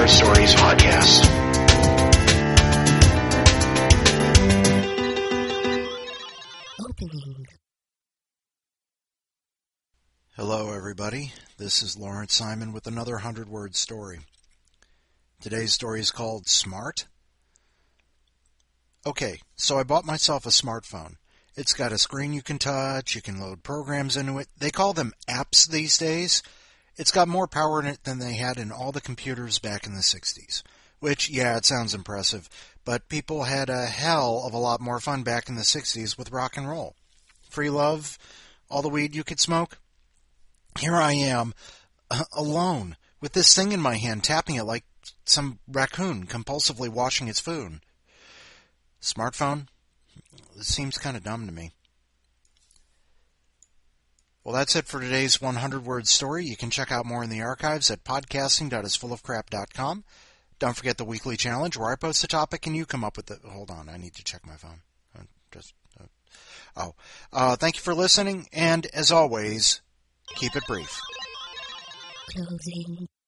Word Stories podcast. Opening. Hello, everybody. This is Lawrence Simon with another 100-word story. Today's story is called Smart. Okay, so I bought myself a smartphone. It's got a screen you can touch, you can load programs into it. They call them apps these days. It's got more power in it than they had in all the computers back in the 60s. Which, yeah, it sounds impressive, but people had a hell of a lot more fun back in the 60s with rock and roll. Free love, all the weed you could smoke. Here I am, alone, with this thing in my hand, tapping it like some raccoon compulsively washing its food. Smartphone? It seems kind of dumb to me. Well, that's it for today's 100-word story. You can check out more in the archives at podcasting.isfullofcrap.com. Don't forget the weekly challenge where I post a topic and you come up with the... Hold on, I need to check my phone. Thank you for listening, and as always, keep it brief. Closing.